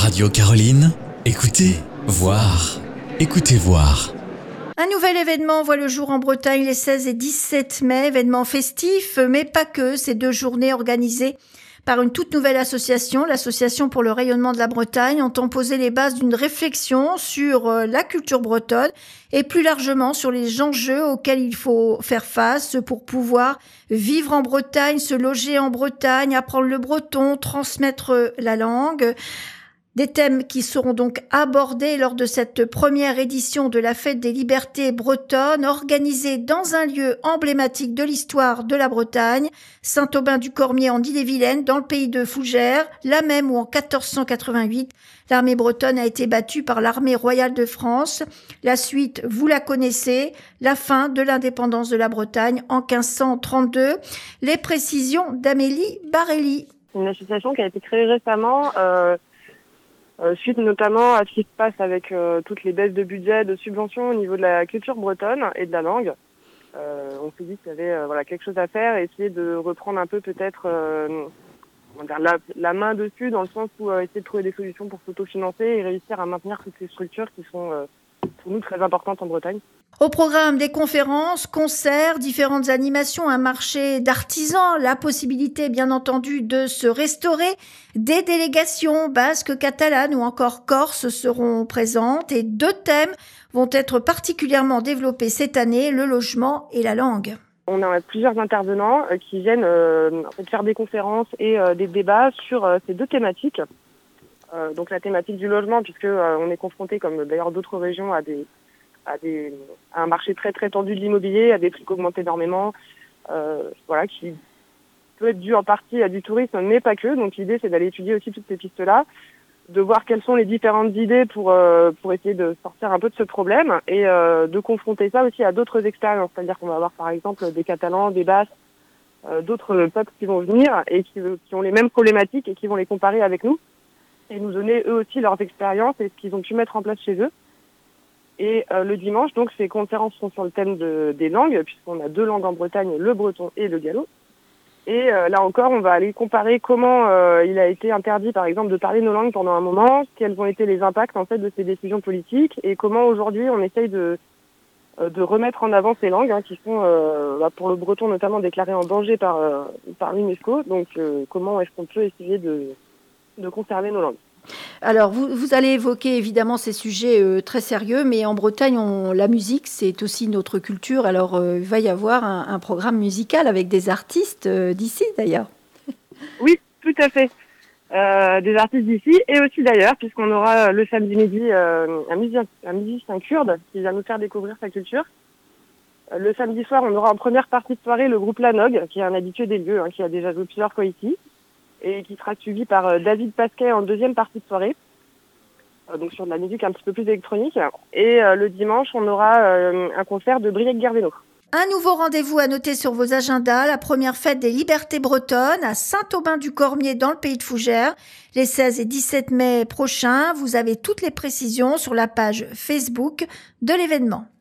Radio Caroline, écoutez, voir, écoutez voir. Un nouvel événement voit le jour en Bretagne les 16 et 17 mai, événement festif, mais pas que, ces 2 journées organisées par une toute nouvelle association, l'Association pour le rayonnement de la Bretagne, entend poser les bases d'une réflexion sur la culture bretonne et plus largement sur les enjeux auxquels il faut faire face pour pouvoir vivre en Bretagne, se loger en Bretagne, apprendre le breton, transmettre la langue. Des thèmes qui seront donc abordés lors de cette première édition de la Fête des Libertés bretonnes, organisée dans un lieu emblématique de l'histoire de la Bretagne, Saint-Aubin-du-Cormier en Ille-et-Vilaine, dans le pays de Fougères, là même où en 1488, l'armée bretonne a été battue par l'armée royale de France. La suite, vous la connaissez, la fin de l'indépendance de la Bretagne en 1532. Les précisions d'Amélie Barelli. Une association qui a été créée récemment, suite notamment à ce qui se passe avec toutes les baisses de budget, de subventions au niveau de la culture bretonne et de la langue. On s'est dit qu'il y avait quelque chose à faire et essayer de reprendre un peu peut-être la main dessus, dans le sens où essayer de trouver des solutions pour s'autofinancer et réussir à maintenir toutes ces structures qui sont pour nous très importantes en Bretagne. Au programme des conférences, concerts, différentes animations, un marché d'artisans, la possibilité bien entendu de se restaurer, des délégations basques, catalanes ou encore corses seront présentes et 2 thèmes vont être particulièrement développés cette année, le logement et la langue. On a plusieurs intervenants qui viennent faire des conférences et des débats sur ces 2 thématiques. Donc la thématique du logement, puisque on est confronté, comme d'ailleurs d'autres régions, à un marché très très tendu de l'immobilier, à des prix qui augmentent énormément, qui peut être dû en partie à du tourisme, mais pas que. Donc l'idée, c'est d'aller étudier aussi toutes ces pistes-là, de voir quelles sont les différentes idées pour essayer de sortir un peu de ce problème et de confronter ça aussi à d'autres expériences. C'est-à-dire qu'on va avoir par exemple des Catalans, des Basques, d'autres peuples qui vont venir et qui ont les mêmes problématiques et qui vont les comparer avec nous et nous donner eux aussi leurs expériences et ce qu'ils ont pu mettre en place chez eux. Et le dimanche, donc, ces conférences sont sur le thème des langues, puisqu'on a 2 langues en Bretagne, le breton et le gallo. Et là encore, on va aller comparer comment il a été interdit, par exemple, de parler nos langues pendant un moment, quels ont été les impacts en fait de ces décisions politiques, et comment aujourd'hui on essaye de remettre en avant ces langues, qui sont, pour le breton notamment, déclarées en danger par l'UNESCO. Donc, comment est-ce qu'on peut essayer de conserver nos langues. Alors, vous allez évoquer évidemment ces sujets très sérieux, mais en Bretagne, la musique, c'est aussi notre culture. Alors, il va y avoir un programme musical avec des artistes d'ici, d'ailleurs. Oui, tout à fait. Des artistes d'ici et aussi d'ailleurs, puisqu'on aura le samedi midi un musicien kurde qui va nous faire découvrir sa culture. Le samedi soir, on aura en première partie de soirée le groupe Lanog, qui est un habitué des lieux, qui a déjà joué plusieurs fois ici, et qui sera suivi par David Pasquet en deuxième partie de soirée, donc sur de la musique un petit peu plus électronique. Et le dimanche, on aura un concert de Briec Gerveno. Un nouveau rendez-vous à noter sur vos agendas, la première fête des Libertés bretonnes à Saint-Aubin-du-Cormier dans le pays de Fougères, les 16 et 17 mai prochains. Vous avez toutes les précisions sur la page Facebook de l'événement.